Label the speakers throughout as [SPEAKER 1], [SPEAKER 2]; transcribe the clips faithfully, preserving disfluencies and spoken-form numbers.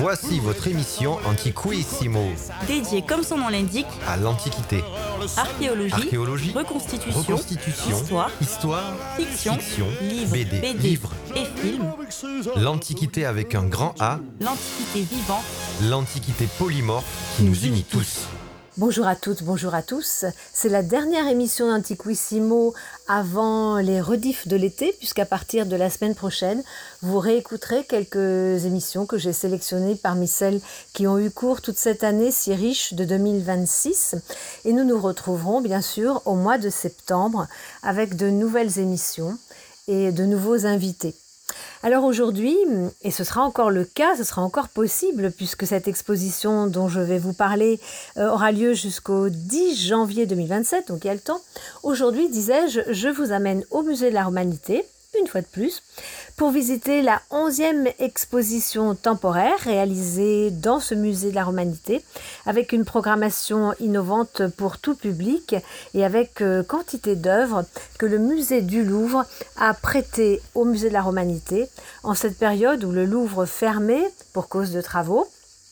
[SPEAKER 1] Voici votre émission Antiquissimo,
[SPEAKER 2] dédiée, comme son nom l'indique,
[SPEAKER 1] à l'Antiquité.
[SPEAKER 2] Archéologie,
[SPEAKER 1] Archéologie,
[SPEAKER 2] reconstitution,
[SPEAKER 1] reconstitution,
[SPEAKER 2] histoire,
[SPEAKER 1] histoire,
[SPEAKER 2] fiction,
[SPEAKER 1] fiction,
[SPEAKER 2] livres,
[SPEAKER 1] B D,
[SPEAKER 2] B D
[SPEAKER 1] livres.
[SPEAKER 2] et films.
[SPEAKER 1] L'Antiquité avec un grand A,
[SPEAKER 2] L'Antiquité vivante,
[SPEAKER 1] l'Antiquité polymorphe qui nous unit tous.
[SPEAKER 3] Bonjour à toutes, bonjour à tous. C'est la dernière émission d'Antiquissimo avant les rediffs de l'été, puisqu'à partir de la semaine prochaine, vous réécouterez quelques émissions que j'ai sélectionnées parmi celles qui ont eu cours toute cette année si riche de deux mille vingt-six. Et nous nous retrouverons bien sûr au mois de septembre avec de nouvelles émissions et de nouveaux invités. Alors aujourd'hui, et ce sera encore le cas, ce sera encore possible puisque cette exposition dont je vais vous parler euh, aura lieu jusqu'au dix janvier deux mille vingt-sept, donc il y a le temps. Aujourd'hui, disais-je, je vous amène au Musée de la Romanité, une fois de plus, pour visiter la onzième exposition temporaire réalisée dans ce musée de la Romanité, avec une programmation innovante pour tout public et avec euh, quantité d'œuvres que le musée du Louvre a prêtées au musée de la Romanité en cette période où le Louvre fermait pour cause de travaux.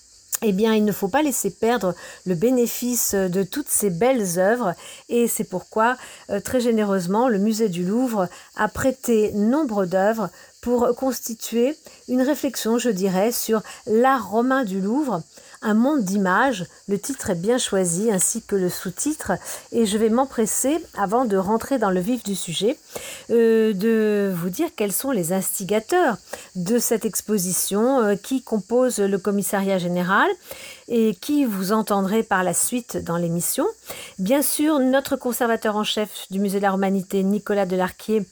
[SPEAKER 3] Eh bien, il ne faut pas laisser perdre le bénéfice de toutes ces belles œuvres et c'est pourquoi, euh, très généreusement, le musée du Louvre a prêté nombre d'œuvres pour constituer une réflexion, je dirais, sur l'art romain du Louvre, un monde d'images. Le titre est bien choisi ainsi que le sous-titre et je vais m'empresser, avant de rentrer dans le vif du sujet, euh, de vous dire quels sont les instigateurs de cette exposition euh, qui compose le commissariat général et qui vous entendrez par la suite dans l'émission. Bien sûr, notre conservateur en chef du musée de la Romanité, Nicolas Delarquier,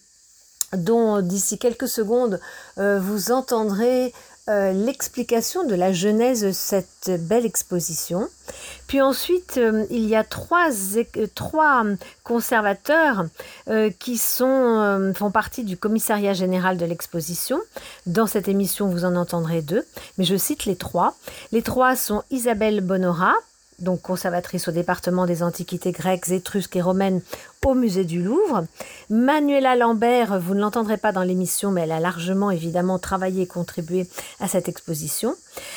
[SPEAKER 3] dont d'ici quelques secondes euh, vous entendrez euh, l'explication de la genèse de cette belle exposition. Puis ensuite, euh, il y a trois, euh, trois conservateurs euh, qui sont, euh, font partie du commissariat général de l'exposition. Dans cette émission, vous en entendrez deux, mais je cite les trois. Les trois sont Isabelle Bonora, donc conservatrice au département des antiquités grecques, étrusques et romaines au musée du Louvre. Manuela Lambert, vous ne l'entendrez pas dans l'émission, mais elle a largement évidemment travaillé et contribué à cette exposition.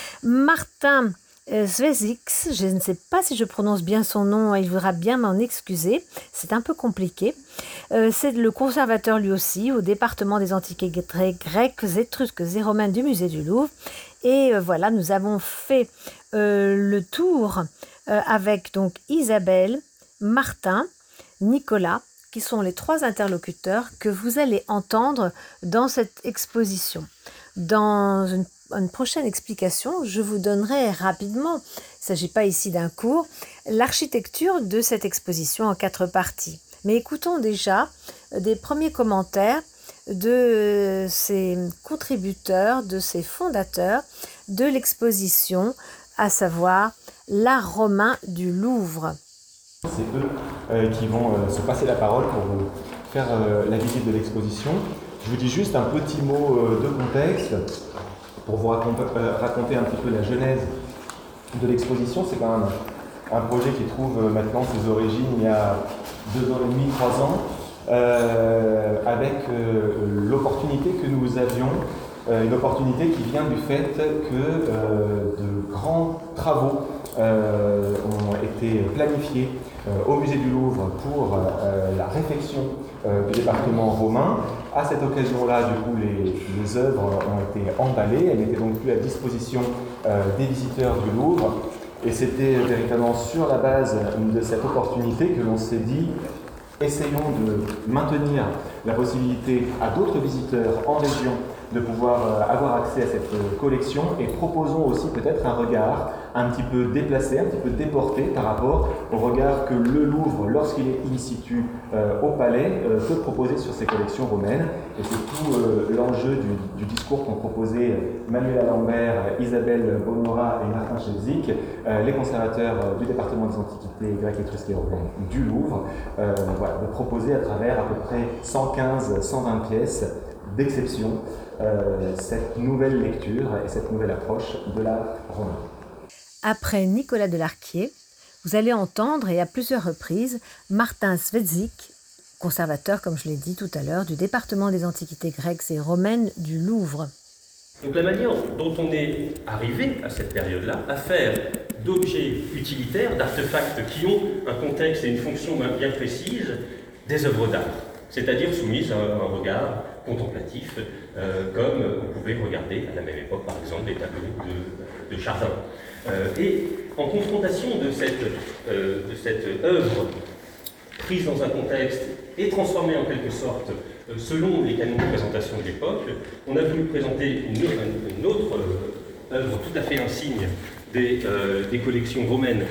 [SPEAKER 3] Martin Zvezix, je ne sais pas si je prononce bien son nom, il voudra bien m'en excuser, c'est un peu compliqué. Euh, c'est le conservateur lui aussi au département des antiquités grecques, étrusques et romaines du musée du Louvre. Et euh, voilà, nous avons fait euh, le tour euh, avec donc Isabelle, Martin, Nicolas, qui sont les trois interlocuteurs que vous allez entendre dans cette exposition. Dans une, une prochaine explication, je vous donnerai rapidement, il ne s'agit pas ici d'un cours, l'architecture de cette exposition en quatre parties. Mais écoutons déjà des premiers commentaires de ces contributeurs, de ces fondateurs de l'exposition, à savoir l'art romain du Louvre.
[SPEAKER 4] C'est eux euh, qui vont euh, se passer la parole pour vous faire euh, la visite de l'exposition. Je vous dis juste un petit mot euh, de contexte pour vous raconter, euh, raconter un petit peu la genèse de l'exposition. C'est quand même un projet qui trouve euh, maintenant ses origines il y a deux ans et demi, trois ans, euh, avec euh, l'opportunité que nous avions, euh, une opportunité qui vient du fait que euh, de grands travaux euh, ont été planifiés euh, au musée du Louvre pour euh, la réfection euh, du département romain. À cette occasion-là, du coup, les, les œuvres ont été emballées, elles n'étaient donc plus à disposition euh, des visiteurs du Louvre. Et c'était véritablement sur la base de cette opportunité que l'on s'est dit, essayons de maintenir la possibilité à d'autres visiteurs en région de pouvoir avoir accès à cette collection et proposons aussi peut-être un regard un petit peu déplacé, un petit peu déporté par rapport au regard que le Louvre, lorsqu'il est in situ euh, au Palais, euh, peut proposer sur ses collections romaines. Et c'est tout euh, l'enjeu du, du discours qu'ont proposé Manuela Lambert, Isabelle Bonora et Martin Zvezix, euh, les conservateurs euh, du département des antiquités grecques, étrusques et romaines du Louvre, euh, voilà, de proposer à travers à peu près cent quinze à cent vingt pièces d'exception euh, cette nouvelle lecture et cette nouvelle approche de l'art romain.
[SPEAKER 3] Après Nicolas Delarquier, vous allez entendre, et à plusieurs reprises, Martin Zvezix, conservateur, comme je l'ai dit tout à l'heure, du département des antiquités grecques et romaines du Louvre.
[SPEAKER 5] Donc la manière dont on est arrivé à cette période-là, à faire d'objets utilitaires, d'artefacts qui ont un contexte et une fonction bien précise, des œuvres d'art, c'est-à-dire soumises à un regard contemplatif, euh, comme on pouvait regarder à la même époque, par exemple, des tableaux de, de Chardin. Euh, et en confrontation de cette, euh, de cette œuvre prise dans un contexte et transformée en quelque sorte euh, selon les canons de présentation de l'époque, on a voulu présenter une, une autre euh, œuvre tout à fait insigne des, euh, des collections romaines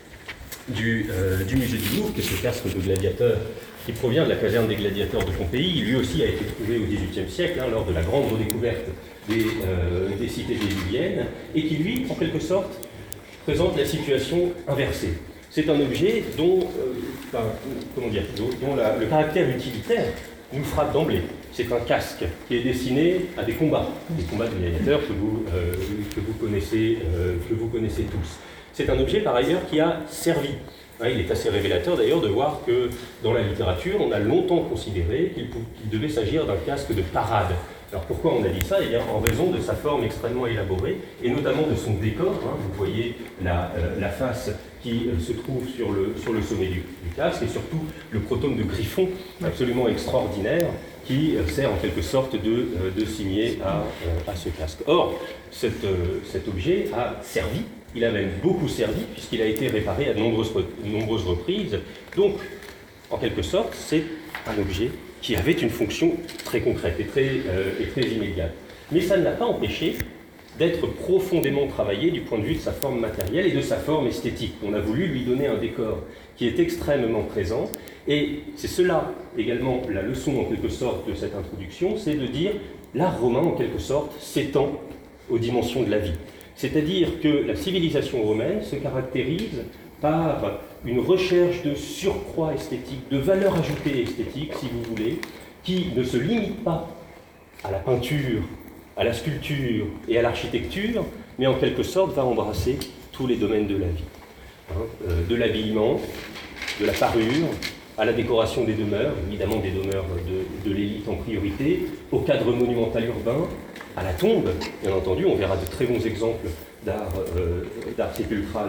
[SPEAKER 5] du, euh, du musée du Louvre, qui est ce casque de gladiateur qui provient de la caserne des gladiateurs de Pompéi. Lui aussi a été trouvé au dix-huitième siècle, hein, lors de la grande redécouverte des, euh, des cités vésuviennes, et qui, lui, en quelque sorte, présente la situation inversée. C'est un objet dont, euh, enfin, comment dire, dont, dont la, le caractère utilitaire nous frappe d'emblée. C'est un casque qui est destiné à des combats, des combats de gladiateurs que vous, euh, que vous, connaissez, euh, que vous connaissez tous. C'est un objet, par ailleurs, qui a servi. Il est assez révélateur d'ailleurs de voir que dans la littérature, on a longtemps considéré qu'il qu'il devait s'agir d'un casque de parade. Alors pourquoi on a dit ça? Eh bien, en raison de sa forme extrêmement élaborée, et notamment de son décor. Hein, vous voyez la, euh, la face qui euh, se trouve sur le, sur le sommet du, du casque, et surtout le protome de griffon absolument extraordinaire, qui euh, sert en quelque sorte de, euh, de cimier à, euh, à ce casque. Or, cet, euh, cet objet a servi. Il a même beaucoup servi, puisqu'il a été réparé à de nombreuses, de nombreuses reprises. Donc, en quelque sorte, c'est un objet qui avait une fonction très concrète et très, euh, et très immédiate. Mais ça ne l'a pas empêché d'être profondément travaillé du point de vue de sa forme matérielle et de sa forme esthétique. On a voulu lui donner un décor qui est extrêmement présent. Et c'est cela, également, la leçon, en quelque sorte, de cette introduction, c'est de dire l'art romain, en quelque sorte, s'étend aux dimensions de la vie. C'est-à-dire que la civilisation romaine se caractérise par une recherche de surcroît esthétique, de valeur ajoutée esthétique, si vous voulez, qui ne se limite pas à la peinture, à la sculpture et à l'architecture, mais en quelque sorte va embrasser tous les domaines de la vie. Hein, euh, de l'habillement, de la parure, à la décoration des demeures, évidemment des demeures de, de l'élite en priorité, au cadre monumental urbain, à la tombe, bien entendu. On verra de très bons exemples d'art euh, d'art sépulcral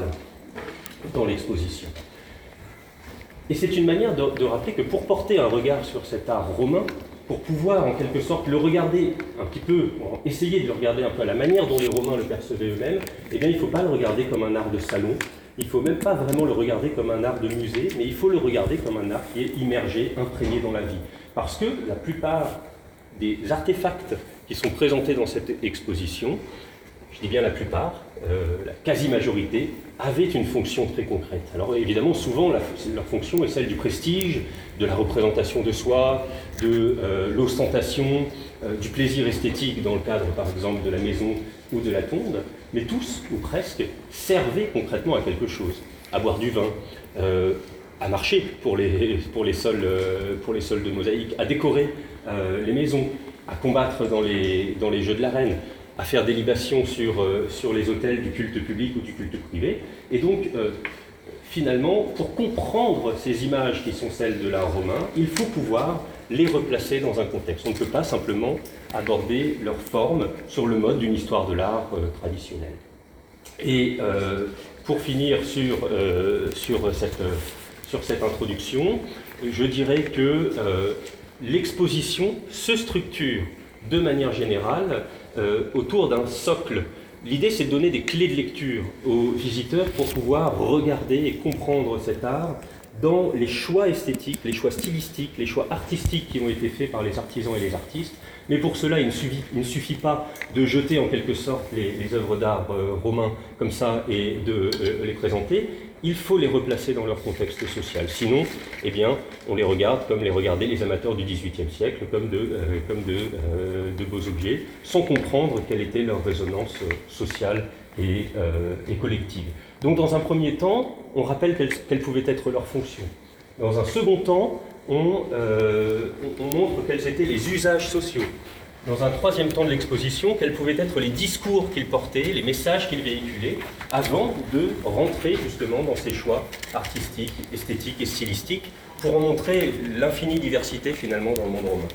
[SPEAKER 5] dans l'exposition. Et c'est une manière de, de rappeler que pour porter un regard sur cet art romain, pour pouvoir en quelque sorte le regarder un petit peu, essayer de le regarder un peu à la manière dont les Romains le percevaient eux-mêmes, eh bien il ne faut pas le regarder comme un art de salon, il ne faut même pas vraiment le regarder comme un art de musée, mais il faut le regarder comme un art qui est immergé, imprégné dans la vie. Parce que la plupart des artefacts qui sont présentés dans cette exposition, je dis bien la plupart, euh, la quasi-majorité, avaient une fonction très concrète. Alors évidemment, souvent, la, leur fonction est celle du prestige, de la représentation de soi, de euh, l'ostentation, euh, du plaisir esthétique dans le cadre, par exemple, de la maison ou de la tombe, mais tous, ou presque, servaient concrètement à quelque chose, à boire du vin, euh, à marcher pour les, pour, les sols, euh, pour les sols de mosaïque, à décorer euh, les maisons, à combattre dans les, dans les jeux de l'arène, à faire des libations sur, euh, sur les autels du culte public ou du culte privé. Et donc, euh, finalement, pour comprendre ces images qui sont celles de l'art romain, il faut pouvoir les replacer dans un contexte. On ne peut pas simplement aborder leur forme sur le mode d'une histoire de l'art euh, traditionnelle. Et euh, pour finir sur, euh, sur, cette, euh, sur cette introduction, je dirais que euh, l'exposition se structure de manière générale euh, autour d'un socle. L'idée, c'est de donner des clés de lecture aux visiteurs pour pouvoir regarder et comprendre cet art dans les choix esthétiques, les choix stylistiques, les choix artistiques qui ont été faits par les artisans et les artistes. Mais pour cela, il ne suffit, il ne suffit pas de jeter en quelque sorte les, les œuvres d'art euh, romains comme ça et de euh, les présenter. Il faut les replacer dans leur contexte social. Sinon, eh bien, on les regarde comme les regardaient les amateurs du dix-huitième siècle, comme de, euh, comme de, euh, de beaux objets, sans comprendre quelle était leur résonance euh, sociale et, euh, et collective. Donc, dans un premier temps, on rappelle quelle, quelle pouvait être leur fonction. Dans un second temps, on, euh, on montre quels étaient les usages sociaux. Dans un troisième temps de l'exposition, quels pouvaient être les discours qu'ils portaient, les messages qu'ils véhiculaient, avant de rentrer justement dans ces choix artistiques, esthétiques et stylistiques, pour en montrer l'infinie diversité finalement dans le monde romain.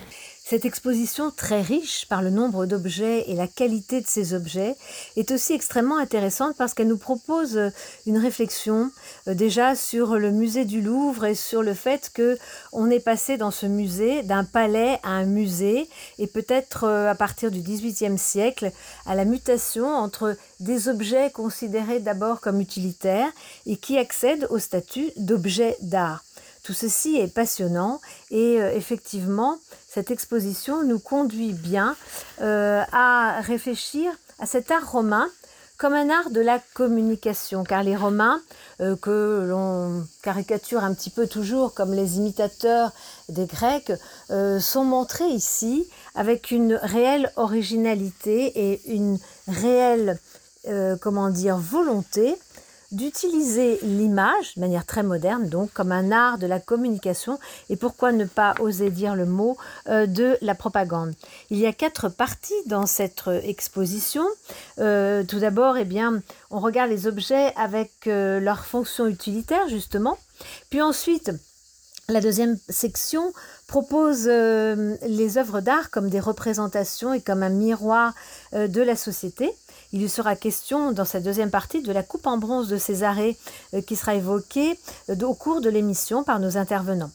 [SPEAKER 3] Cette exposition très riche par le nombre d'objets et la qualité de ces objets est aussi extrêmement intéressante parce qu'elle nous propose une réflexion euh, déjà sur le musée du Louvre et sur le fait qu'on est passé dans ce musée d'un palais à un musée et peut-être euh, à partir du dix-huitième siècle à la mutation entre des objets considérés d'abord comme utilitaires et qui accèdent au statut d'objets d'art. Tout ceci est passionnant et euh, effectivement, cette exposition nous conduit bien euh, à réfléchir à cet art romain comme un art de la communication, car les Romains, euh, que l'on caricature un petit peu toujours comme les imitateurs des Grecs, euh, sont montrés ici avec une réelle originalité et une réelle, euh, comment dire, volonté d'utiliser l'image, de manière très moderne, donc comme un art de la communication, et pourquoi ne pas oser dire le mot euh, de la propagande. Il y a quatre parties dans cette exposition. Euh, tout d'abord, eh bien, on regarde les objets avec euh, leur fonction utilitaire, justement. Puis ensuite, la deuxième section propose euh, les œuvres d'art comme des représentations et comme un miroir euh, de la société. Il y sera question dans cette deuxième partie de la coupe en bronze de Césarée euh, qui sera évoquée euh, au cours de l'émission par nos intervenants.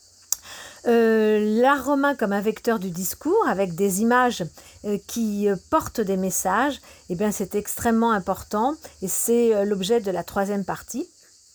[SPEAKER 3] Euh, l'art romain comme un vecteur du discours avec des images euh, qui euh, portent des messages, eh bien c'est extrêmement important et c'est euh, l'objet de la troisième partie.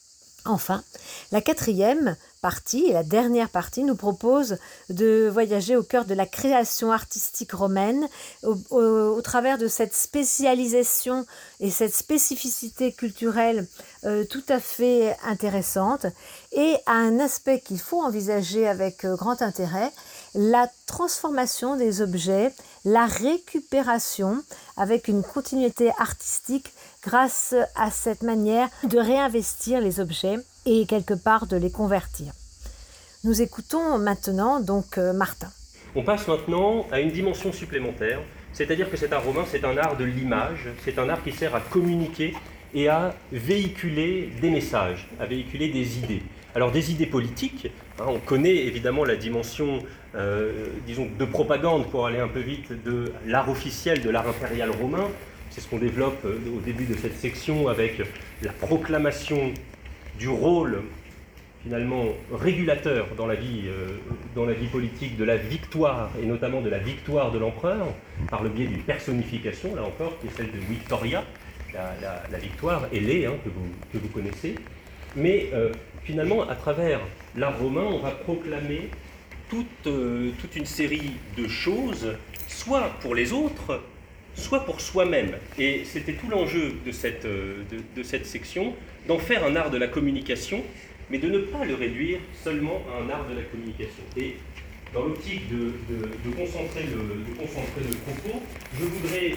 [SPEAKER 3] Enfin, la quatrième partie et la dernière partie nous propose de voyager au cœur de la création artistique romaine au, au, au travers de cette spécialisation et cette spécificité culturelle euh, tout à fait intéressante et à un aspect qu'il faut envisager avec euh, grand intérêt, la transformation des objets, la récupération avec une continuité artistique grâce à cette manière de réinvestir les objets et quelque part de les convertir. Nous écoutons maintenant donc euh, Martin.
[SPEAKER 5] On passe maintenant à une dimension supplémentaire, c'est-à-dire que cet art romain, c'est un art de l'image, c'est un art qui sert à communiquer et à véhiculer des messages, à véhiculer des idées. Alors des idées politiques, hein, on connaît évidemment la dimension, euh, disons, de propagande, pour aller un peu vite, de l'art officiel, de l'art impérial romain. C'est ce qu'on développe euh, au début de cette section avec la proclamation du rôle finalement régulateur dans la vie, euh, dans la vie politique de la victoire, et notamment de la victoire de l'empereur, par le biais d'une personnification, là encore, qui est celle de Victoria, la, la, la victoire, ailée, hein, que, vous, que vous connaissez. Mais euh, finalement, à travers l'art romain, on va proclamer toute, euh, toute une série de choses, soit pour les autres, soit pour soi-même. Et c'était tout l'enjeu de cette, de, de cette section, d'en faire un art de la communication, mais de ne pas le réduire seulement à un art de la communication. Et dans l'optique de, de, de, concentrer le, de concentrer le propos, je voudrais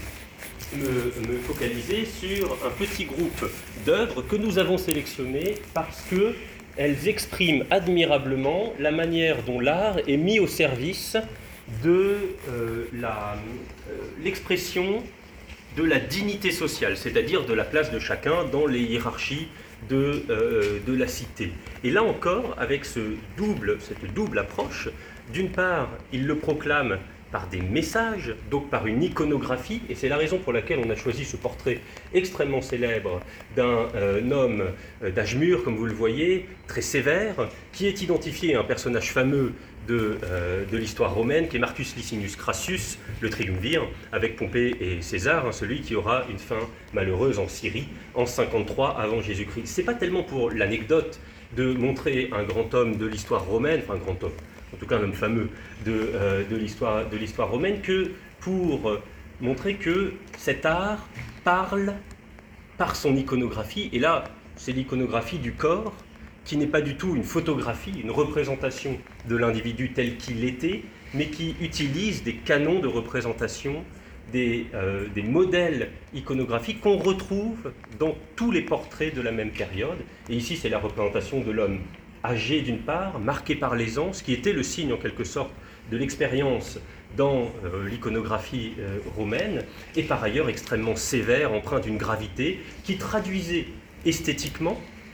[SPEAKER 5] euh, me, me focaliser sur un petit groupe d'œuvres que nous avons sélectionnées parce qu'elles expriment admirablement la manière dont l'art est mis au service de euh, la, euh, l'expression de la dignité sociale, c'est-à-dire de la place de chacun dans les hiérarchies de, euh, de la cité. Et là encore, avec ce double, cette double approche, d'une part, il le proclame par des messages, donc par une iconographie, et c'est la raison pour laquelle on a choisi ce portrait extrêmement célèbre d'un euh, homme euh, d'âge mûr, comme vous le voyez, très sévère, qui est identifié à un personnage fameux de, euh, de l'histoire romaine, qui est Marcus Licinius Crassus, le triumvir, avec Pompée et César, hein, celui qui aura une fin malheureuse en Syrie en cinquante-trois avant Jésus-Christ. C'est pas tellement pour l'anecdote de montrer un grand homme de l'histoire romaine, enfin un grand homme, en tout cas un homme fameux de, euh, de l'histoire de l'histoire romaine, que pour montrer que cet art parle par son iconographie. Et là, c'est l'iconographie du corps, qui n'est pas du tout une photographie, une représentation de l'individu tel qu'il était, mais qui utilise des canons de représentation, des, euh, des modèles iconographiques qu'on retrouve dans tous les portraits de la même période. Et ici, c'est la représentation de l'homme âgé d'une part, marqué par l'aisance, qui était le signe en quelque sorte de l'expérience dans euh, l'iconographie euh, romaine, et par ailleurs extrêmement sévère, empreint d'une gravité, qui traduisait esthétiquement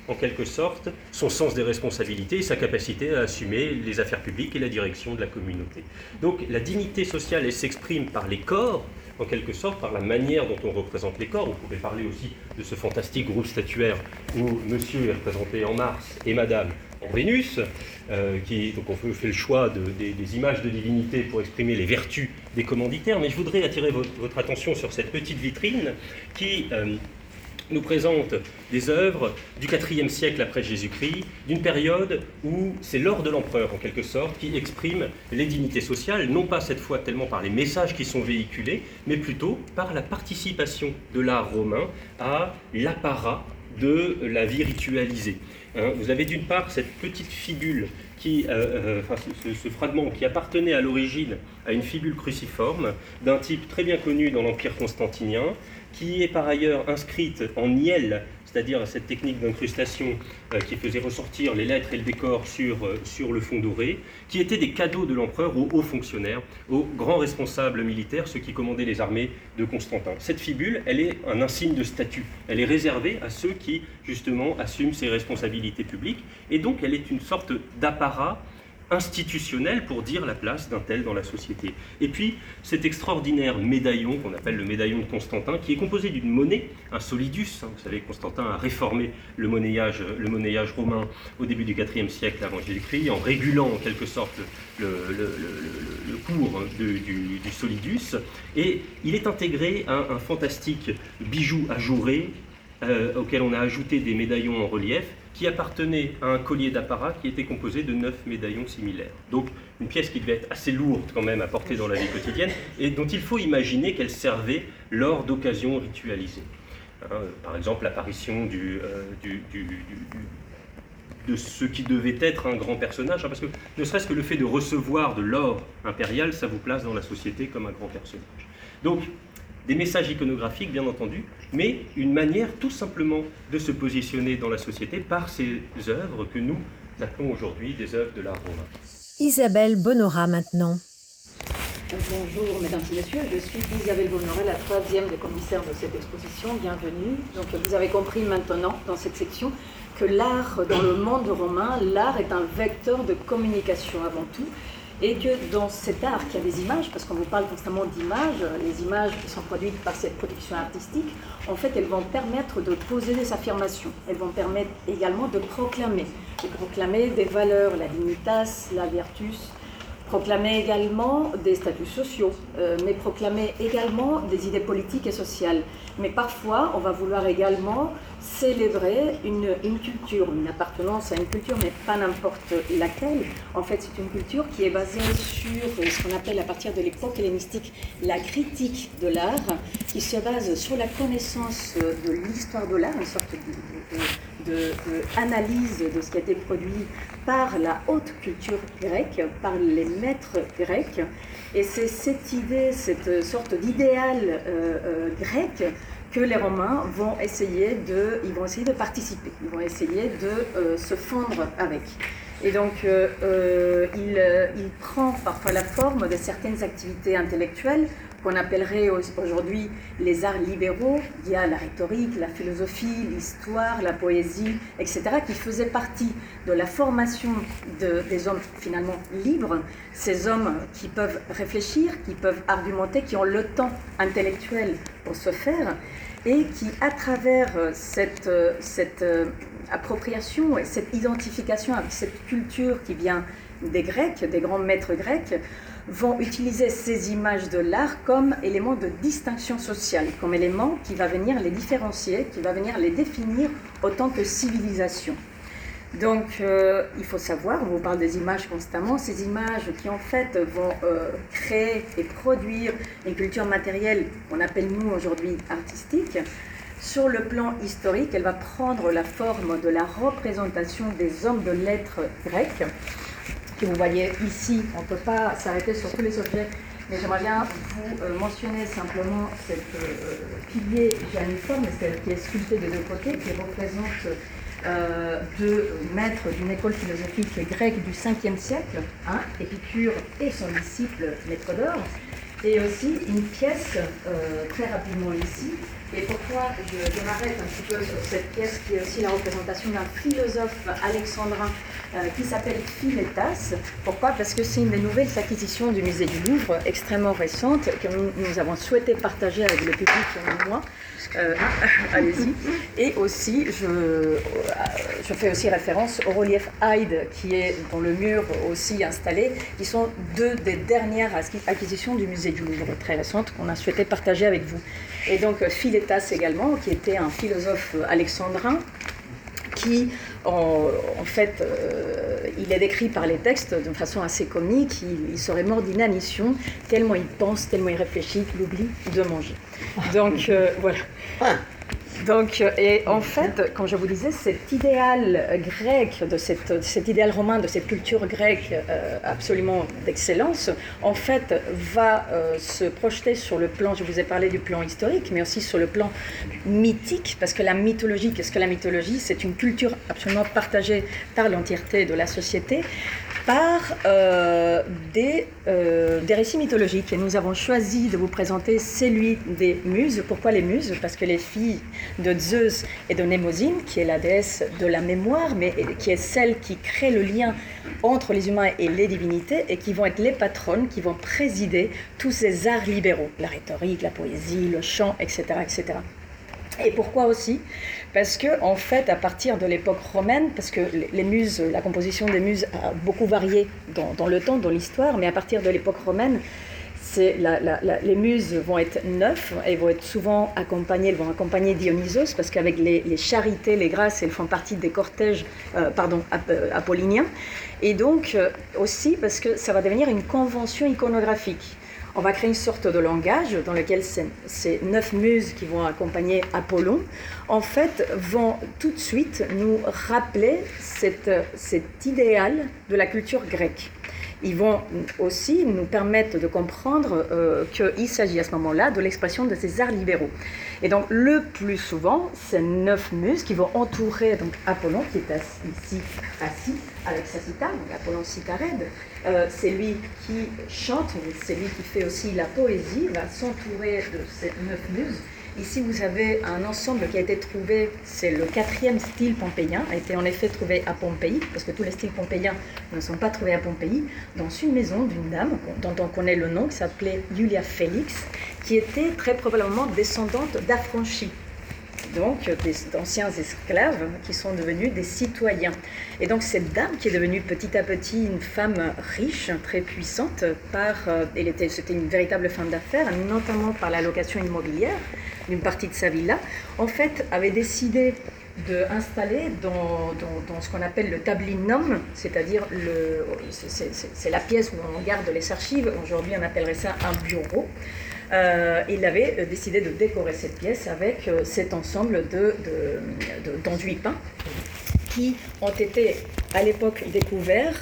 [SPEAKER 5] en quelque sorte, son sens des responsabilités et sa capacité à assumer les affaires publiques et la direction de la communauté. Donc la dignité sociale, elle s'exprime par les corps, en quelque sorte, par la manière dont on représente les corps. Vous pouvez parler aussi de ce fantastique groupe statuaire où monsieur est représenté en Mars et madame en Vénus, euh, qui, donc on fait le choix de, des, des images de divinité pour exprimer les vertus des commanditaires, mais je voudrais attirer votre, votre attention sur cette petite vitrine qui euh, nous présente des œuvres du quatrième siècle après Jésus-Christ, d'une période où c'est l'or de l'empereur, en quelque sorte, qui exprime les dignités sociales, non pas cette fois tellement par les messages qui sont véhiculés, mais plutôt par la participation de l'art romain à l'apparat de la vie ritualisée. Hein, vous avez d'une part cette petite fibule, qui, euh, euh, enfin, ce, ce fragment qui appartenait à l'origine à une fibule cruciforme d'un type très bien connu dans l'Empire constantinien, qui est par ailleurs inscrite en nielle, c'est-à-dire cette technique d'incrustation euh, qui faisait ressortir les lettres et le décor sur, euh, sur le fond doré, qui étaient des cadeaux de l'empereur aux hauts fonctionnaires, aux grands responsables militaires, ceux qui commandaient les armées de Constantin. Cette fibule, elle est un insigne de statut. Elle est réservée à ceux qui, justement, assument ces responsabilités publiques, et donc elle est une sorte d'apparat institutionnel pour dire la place d'un tel dans la société. Et puis, cet extraordinaire médaillon, qu'on appelle le médaillon de Constantin, qui est composé d'une monnaie, un solidus. Hein, vous savez, Constantin a réformé le monnayage, le monnayage romain au début du quatrième siècle avant Jésus-Christ, en régulant en quelque sorte le, le, le, le cours de, du, du solidus. Et il est intégré à un fantastique bijou ajouré, euh, auquel on a ajouté des médaillons en relief, qui appartenait à un collier d'apparat qui était composé de neuf médaillons similaires. Donc une pièce qui devait être assez lourde quand même à porter dans la vie quotidienne et dont il faut imaginer qu'elle servait lors d'occasions ritualisées. Hein, par exemple l'apparition du, euh, du, du, du, du, de ce qui devait être un grand personnage, hein, parce que ne serait-ce que le fait de recevoir de l'or impérial, ça vous place dans la société comme un grand personnage. Donc des messages iconographiques, bien entendu, mais une manière tout simplement de se positionner dans la société par ces œuvres que nous appelons aujourd'hui des œuvres de l'art romain.
[SPEAKER 3] Isabelle Bonora maintenant.
[SPEAKER 6] Bonjour mesdames et messieurs, je suis Isabelle Bonora, la troisième des commissaires de cette exposition, bienvenue. Donc vous avez compris maintenant dans cette section que l'art dans le monde romain, l'art est un vecteur de communication avant tout. Et que dans cet art qui a des images, parce qu'on vous parle constamment d'images, les images qui sont produites par cette production artistique, en fait, elles vont permettre de poser des affirmations. Elles vont permettre également de proclamer, de proclamer des valeurs, la dignitas, la virtus, proclamer également des statuts sociaux, euh, mais proclamer également des idées politiques et sociales. Mais parfois, on va vouloir également célébrer une, une culture, une appartenance à une culture, mais pas n'importe laquelle. En fait, c'est une culture qui est basée sur ce qu'on appelle à partir de l'époque hellénistique la critique de l'art, qui se base sur la connaissance de l'histoire de l'art, une sorte de, de, de, de analyse de ce qui a été produit par la haute culture grecque, par les maîtres grecs. Et c'est cette idée, cette sorte d'idéal euh, euh, grec que les Romains vont essayer de, ils vont essayer de participer, ils vont essayer de euh, se fondre avec. Et donc, euh, euh, il, euh, il prend parfois la forme de certaines activités intellectuelles qu'on appellerait aujourd'hui les arts libéraux. Il y a la rhétorique, la philosophie, l'histoire, la poésie, et cetera, qui faisaient partie de la formation de, des hommes finalement libres, ces hommes qui peuvent réfléchir, qui peuvent argumenter, qui ont le temps intellectuel pour se faire, et qui, à travers cette, cette appropriation et cette identification avec cette culture qui vient des Grecs, des grands maîtres grecs, vont utiliser ces images de l'art comme élément de distinction sociale, comme élément qui va venir les différencier, qui va venir les définir autant que civilisation. Donc, euh, il faut savoir, on vous parle des images constamment, ces images qui en fait vont euh, créer et produire une culture matérielle qu'on appelle nous aujourd'hui artistique. Sur le plan historique, elle va prendre la forme de la représentation des hommes de lettres grecs, que vous voyez ici. On ne peut pas s'arrêter sur tous les objets, mais j'aimerais bien vous euh, mentionner simplement cette euh, pilier géaniforme, qui est sculpté des deux côtés, qui représente euh, deux maîtres d'une école philosophique grecque du cinquième siècle, hein, Épicure et son disciple Métrodore. et aussi une pièce euh, très rapidement ici. Et pourquoi je, je m'arrête un petit peu sur cette pièce qui est aussi la représentation d'un philosophe alexandrin euh, qui s'appelle Philétas. Pourquoi? Parce que c'est une des nouvelles acquisitions du musée du Louvre, extrêmement récente, que nous, nous avons souhaité partager avec le public et moi. Euh, allez-y. Et aussi, je, je fais aussi référence au relief Hyde qui est dans le mur aussi installé, qui sont deux des dernières acquisitions du musée du Louvre, très récentes, qu'on a souhaité partager avec vous. Et donc Philétas également, qui était un philosophe alexandrin, qui, en, en fait, euh, il est décrit par les textes de façon assez comique, il, il serait mort d'inanition, tellement il pense, tellement il réfléchit qu'il oublie de manger. Donc, euh, voilà. Donc, et en fait, comme je vous disais, cet idéal grec, de cette, cet idéal romain, de cette culture grecque euh, absolument d'excellence, en fait, va euh, se projeter sur le plan, je vous ai parlé du plan historique, mais aussi sur le plan mythique, parce que la mythologie, qu'est-ce que la mythologie? C'est une culture absolument partagée par l'entièreté de la société, par euh, des, euh, des récits mythologiques. Et nous avons choisi de vous présenter celui des muses. Pourquoi les muses? Parce que les filles de Zeus et de Mnémosyne, qui est la déesse de la mémoire, mais qui est celle qui crée le lien entre les humains et les divinités, et qui vont être les patronnes, qui vont présider tous ces arts libéraux, la rhétorique, la poésie, le chant, et cetera, et cetera. Et pourquoi aussi? Parce que, en fait, à partir de l'époque romaine, parce que les muses, la composition des muses a beaucoup varié dans, dans le temps, dans l'histoire, mais à partir de l'époque romaine, c'est la, la, la, les muses vont être neuf, elles vont être souvent accompagnées, elles vont accompagner Dionysos, parce qu'avec les, les charités, les grâces, elles font partie des cortèges, euh, pardon, ap, euh, apolliniens, et donc euh, aussi parce que ça va devenir une convention iconographique. On va créer une sorte de langage dans lequel ces, ces neuf muses qui vont accompagner Apollon, en fait, vont tout de suite nous rappeler cette, cet idéal de la culture grecque. Ils vont aussi nous permettre de comprendre euh, qu'il s'agit à ce moment-là de l'expression de ces arts libéraux. Et donc, le plus souvent, ces neuf muses qui vont entourer donc, Apollon, qui est assis, ici assis avec sa cithare, donc Apollon Cytharède, euh, c'est lui qui chante, c'est lui qui fait aussi la poésie, va s'entourer de ces neuf muses. Ici, vous avez un ensemble qui a été trouvé, c'est le quatrième style pompéien, a été en effet trouvé à Pompéi, parce que tous les styles pompéiens ne sont pas trouvés à Pompéi, dans une maison d'une dame dont on connaît le nom, qui s'appelait Julia Félix, qui était très probablement descendante d'affranchis, donc d'anciens esclaves qui sont devenus des citoyens. Et donc cette dame qui est devenue petit à petit une femme riche, très puissante, par, elle était, c'était une véritable femme d'affaires, notamment par la location immobilière d'une partie de sa villa, en fait avait décidé d'installer dans, dans, dans ce qu'on appelle le tablinum, c'est-à-dire le, c'est, c'est, c'est la pièce où on garde les archives, aujourd'hui on appellerait ça un bureau. Euh, il avait décidé de décorer cette pièce avec euh, cet ensemble de, de, de, d'enduits peints qui ont été à l'époque découverts,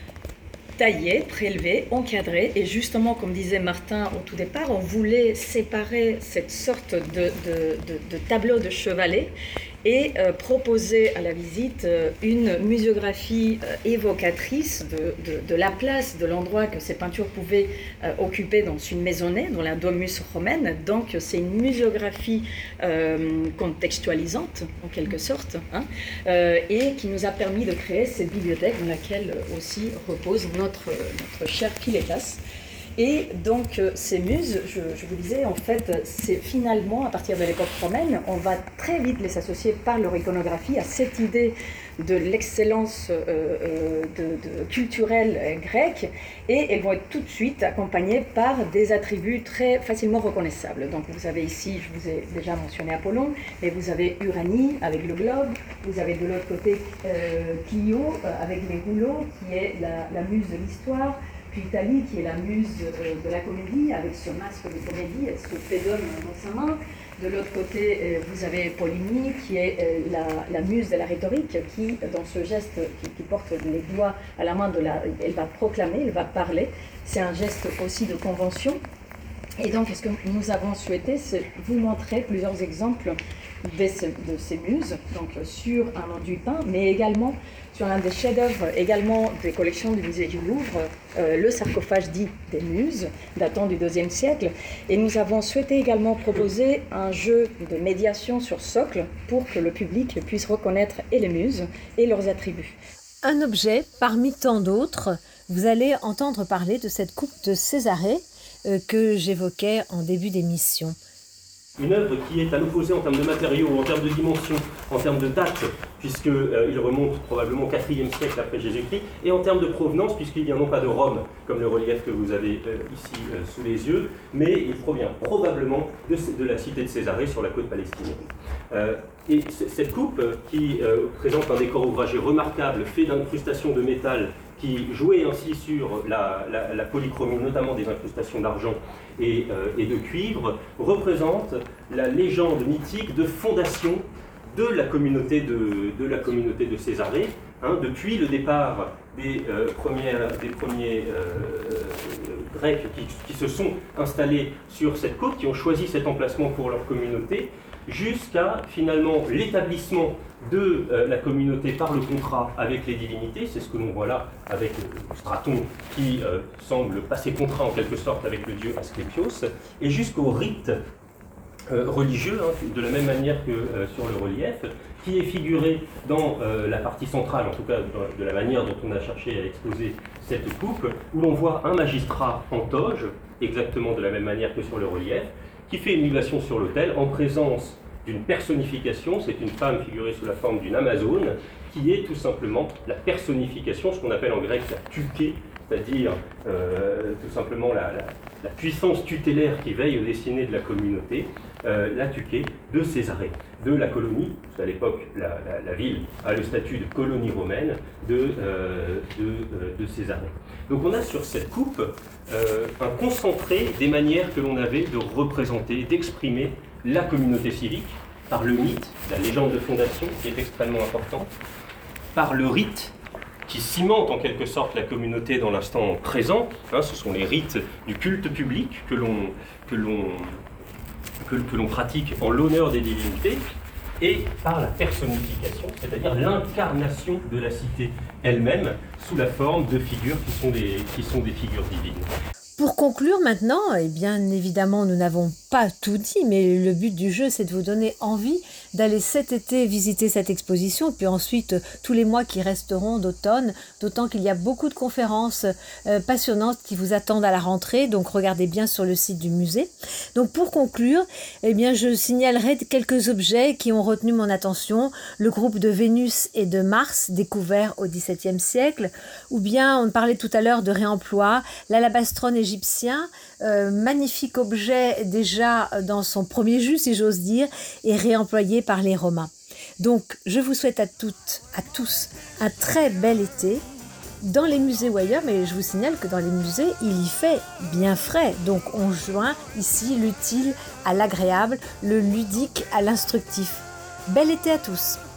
[SPEAKER 6] taillés, prélevés, encadrés, et justement, comme disait Martin au tout départ, on voulait séparer cette sorte de, de, de, de tableau de chevalet et euh, proposer à la visite euh, une muséographie euh, évocatrice de, de, de la place, de l'endroit que ces peintures pouvaient euh, occuper dans une maisonnée, dans la domus romaine. Donc c'est une muséographie euh, contextualisante, en quelque sorte, hein, euh, et qui nous a permis de créer cette bibliothèque dans laquelle aussi repose notre, notre cher Philétas. Et donc, euh, ces muses, je, je vous disais, en fait, c'est finalement, à partir de l'époque romaine, on va très vite les associer par leur iconographie à cette idée de l'excellence euh, euh, de, de culturelle grecque, et elles vont être tout de suite accompagnées par des attributs très facilement reconnaissables. Donc, vous avez ici, je vous ai déjà mentionné Apollon, mais vous avez Uranie avec le globe, vous avez de l'autre côté euh, Clio euh, avec les rouleaux, qui est la, la muse de l'histoire, puis Thalie, qui est la muse de la comédie, avec ce masque de comédie, ce pédone dans sa main. De l'autre côté, vous avez Polynie, qui est la, la muse de la rhétorique, qui, dans ce geste, qui, qui porte les doigts à la main, de la, elle va proclamer, elle va parler. C'est un geste aussi de convention. Et donc, ce que nous avons souhaité, c'est vous montrer plusieurs exemples de ces, de ces muses, donc sur un enduit peint, mais également sur un des chefs-d'œuvre, également des collections du musée du Louvre, euh, le sarcophage dit des muses, datant du deuxième siècle. Et nous avons souhaité également proposer un jeu de médiation sur socle pour que le public puisse reconnaître et les muses et leurs attributs.
[SPEAKER 3] Un objet parmi tant d'autres, vous allez entendre parler de cette coupe de Césarée euh, que j'évoquais en début d'émission.
[SPEAKER 5] Une œuvre qui est à l'opposé en termes de matériaux, en termes de dimensions, en termes de date, puisqu'il euh, remonte probablement au quatrième siècle après Jésus-Christ, et en termes de provenance, puisqu'il vient non pas de Rome, comme le relief que vous avez euh, ici euh, sous les yeux, mais il provient probablement de, de la cité de Césarée sur la côte palestinienne. Euh, et c- cette coupe, euh, qui euh, présente un décor ouvragé remarquable, fait d'incrustations de métal, qui jouait ainsi sur la, la, la polychromie, notamment des incrustations d'argent et, euh, et de cuivre, représente la légende mythique de fondation de la communauté de, de, la communauté de Césarée, hein, depuis le départ des, euh, premières, des premiers euh, Grecs qui, qui se sont installés sur cette côte, qui ont choisi cet emplacement pour leur communauté, jusqu'à finalement l'établissement de euh, la communauté par le contrat avec les divinités. C'est ce que l'on voit là avec le Straton qui euh, semble passer contrat en quelque sorte avec le dieu Asclépios, et jusqu'au rite euh, religieux, hein, de la même manière que euh, sur le relief, qui est figuré dans euh, la partie centrale, en tout cas de la manière dont on a cherché à exposer cette coupe, où l'on voit un magistrat en toge, exactement de la même manière que sur le relief, qui fait une liblation sur l'autel en présence d'une personnification. C'est une femme figurée sous la forme d'une Amazone, qui est tout simplement la personnification, ce qu'on appelle en grec la tuké, c'est-à-dire euh, tout simplement la, la, la puissance tutélaire qui veille au destiné de la communauté, euh, la tuké de Césarée, de la colonie, parce qu'à l'époque la, la, la ville a le statut de colonie romaine de, euh, de, euh, de Césarée. Donc on a sur cette coupe euh, un concentré des manières que l'on avait de représenter, d'exprimer la communauté civique, par le mythe, la légende de fondation qui est extrêmement importante, par le rite qui cimente en quelque sorte la communauté dans l'instant présent, hein, ce sont les rites du culte public que l'on, que l'on, que, que l'on pratique en l'honneur des divinités, et par la personnification, c'est-à-dire l'incarnation de la cité elle-même sous la forme de figures qui sont des, qui sont des figures divines.
[SPEAKER 3] Pour conclure maintenant, et bien évidemment nous n'avons pas tout dit, mais le but du jeu c'est de vous donner envie d'aller cet été visiter cette exposition, puis ensuite tous les mois qui resteront d'automne, d'autant qu'il y a beaucoup de conférences euh, passionnantes qui vous attendent à la rentrée, donc regardez bien sur le site du musée. Donc pour conclure, eh bien je signalerai quelques objets qui ont retenu mon attention, le groupe de Vénus et de Mars découvert au dix-septième siècle, ou bien on parlait tout à l'heure de réemploi, l'alabastrone égyptien, euh, magnifique objet déjà dans son premier jus si j'ose dire, et réemployé par les Romains. Donc je vous souhaite à toutes, à tous un très bel été dans les musées ou ailleurs, mais je vous signale que dans les musées il y fait bien frais, donc on joint ici l'utile à l'agréable, le ludique à l'instructif. Bel été à tous!